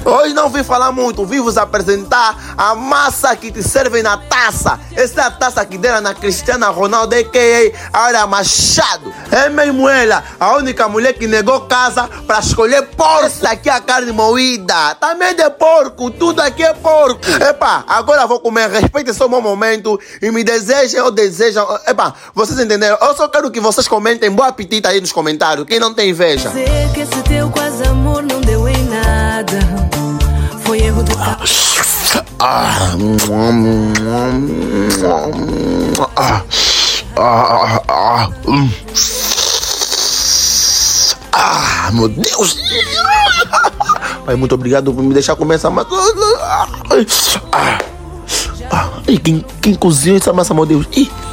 Hoje não vim falar muito, vim vos apresentar a massa que te serve na taça. Essa é a taça que deram na Cristiana Ronaldo, a.k.a. Aura Machado. É mesmo ela, a única mulher que negou casa para escolher porco. Essa aqui é a carne moída, também de porco, tudo aqui é porco. Epa, agora vou comer, respeitem só o meu momento e me desejem ou desejam. Epa, vocês entenderam? Eu só quero que vocês comentem, bom apetite aí nos comentários, quem não tem inveja. Dizer que esse teu quase amor não deu em nada, foi erro do meu Deus. Pai, muito obrigado por me deixar comer essa massa. Quem cozinhou essa massa, meu Deus?